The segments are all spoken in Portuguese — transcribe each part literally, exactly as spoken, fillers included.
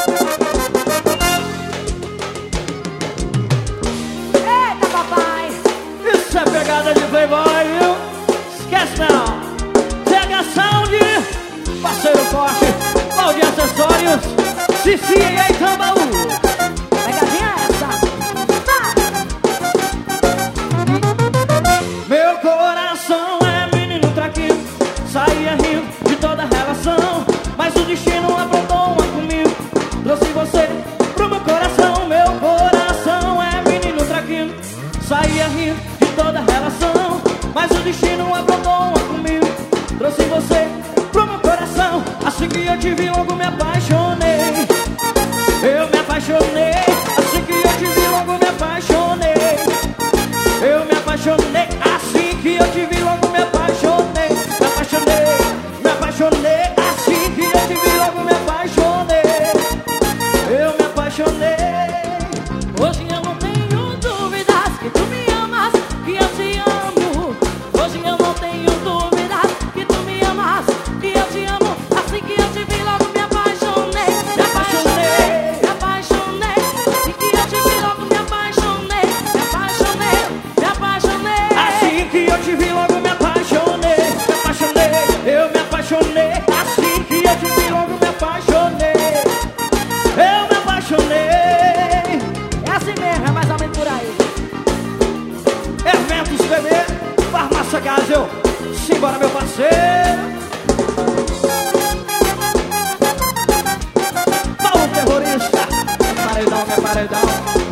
Eita, papai! Isso é pegada de playboy, viu? Esquece não. C H Sound, parceiro forte, Balde Acessórios, Cici e Itambaú. Pegadinha essa! Vai! Meu coração é menino traquino, saía rindo de toda relação, mas o destino aprontou uma comigo, trouxe você pro meu coração. Meu coração é menino traquino, saía rindo de toda relação, mas o destino aprontou uma comigo, trouxe você pro meu coração. Assim que eu te vi logo me apaixonei, eu me apaixonei. Assim que eu te vi logo me apaixonei, eu me apaixonei. Assim que eu te vi logo me apaixonei, me apaixonei, me apaixonei. Assim que eu te vi logo me apaixonei, eu me apaixonei. Hoje eu não tenho dúvidas que tu me amas, que eu te amo. Hoje eu não tenho dúvidas que tu me amas, que eu te amo. Assim que eu te vi logo me apaixonei, me apaixonei, me apaixonei. Assim que eu te vi logo me apaixonei, me apaixonei, me apaixonei. Assim que eu te vi logo me apaixonei, me apaixonei, eu me apaixonei. Assim que eu te vi logo me apaixonei, eu me apaixonei. É assim mesmo, é mais ou menos por aí. Eventos T V, Farmácia Gasel, simbora meu parceiro. Paulo Terrorista, é paredão, é paredão.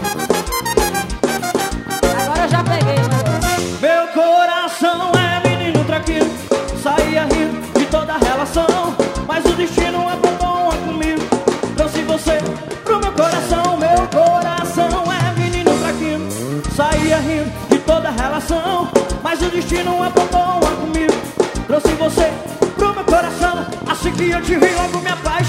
Agora eu já peguei o negócio. Meu coração é menino traquino, saía rindo de toda relação, mas o destino aprontou uma comigo, trouxe você pro meu coração. Meu coração é menino traquino, saía rindo de toda relação, mas o destino aprontou uma comigo, trouxe você pro meu coração. Assim que eu te vi logo me apaixonei,